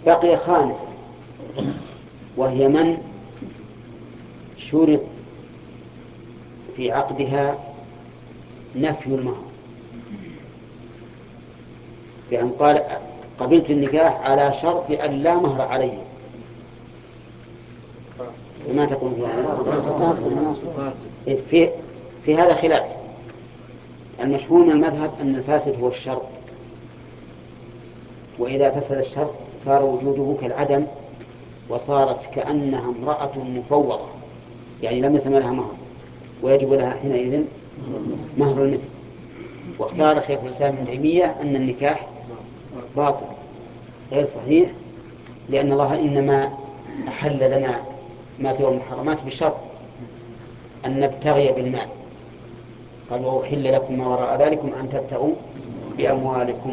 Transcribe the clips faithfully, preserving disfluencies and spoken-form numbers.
بقي خامس، وهي من شرط في عقدها نفي المهر، بأن قال قبلت النكاح على شرط أن لا مهر علي. فما تقول في في, في هذا خلاف. المشهور من المذهب أن الفاسد هو الشرط، وإذا فسد الشرط صار وجوده كالعدم، وصارت كأنها امرأة مفوضة، يعني لم يسمى لها مهر، ويجب لها حينئذ مهر المثل. واختار شيخ الإسلام ابن تيمية أن النكاح باطل غير صحيح، لأن الله إنما أحل لنا ما سوى المحرمات بشرط أن نبتغي بالمال. قال وأحل لكم ما وراء ذلكم أن تبتغوا بأموالكم.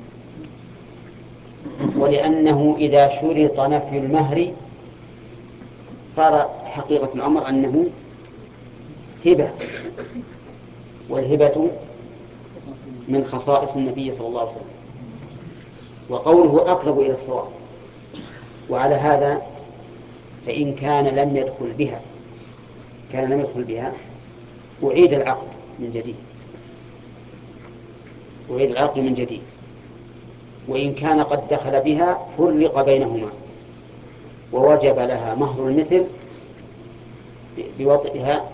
ولأنه إذا شرط نفي المهر صار حقيقة الأمر أنه هبة، والهبة من خصائص النبي صلى الله عليه وسلم، وقوله أقرب إلى الصواب. وعلى هذا فإن كان لم يدخل بها كان لم يدخل بها أعيد العقد من جديد أعيد العقد من جديد وإن كان قد دخل بها فرق بينهما، ووجب لها مهر المثل بوطئها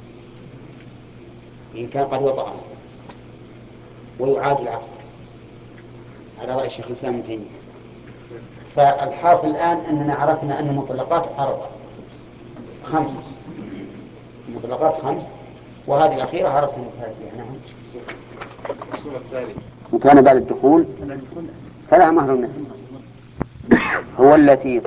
إن كان قد وطأها، ويعاد العقد على رأي الشيخ الإسلام ابن تيمية. فالحاصل الآن أننا عرفنا أن المطلقات أربع خمس المطلقات خمس، وهذه الأخيرة عرفنا الثالثة. نعم. وكان بعد الدخول فلا مهر المثل هو التي